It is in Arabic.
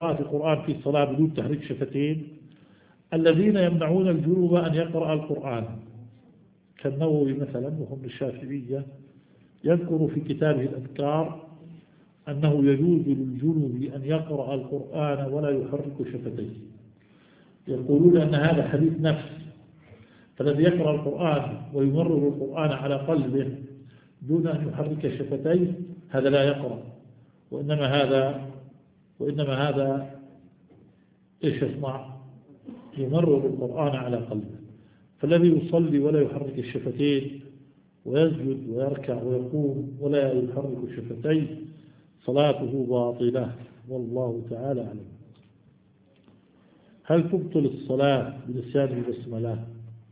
القرآن في الصلاة بدون تحريك شفتين الذين يمنعون الجنوب أن يقرأ القرآن كالنووي مثلا وهم الشافعية يذكر في كتابه الأذكار أنه يجوز للجنوب أن يقرأ القرآن ولا يحرك شفتيه. يقولون أن هذا حديث نفس، فالذي يقرأ القرآن ويمرر القرآن على قلبه دون أن يحرك شفتيه هذا لا يقرأ، وإنما هذا إيش يصنع؟ يمرر القرآن على قلبه. فالذي يصلي ولا يحرك الشفتين ويسجد ويركع ويقوم ولا يحرك شفتيه صلاته باطلة، والله تعالى أعلم. هل تبطل الصلاة بنسيان البسملة؟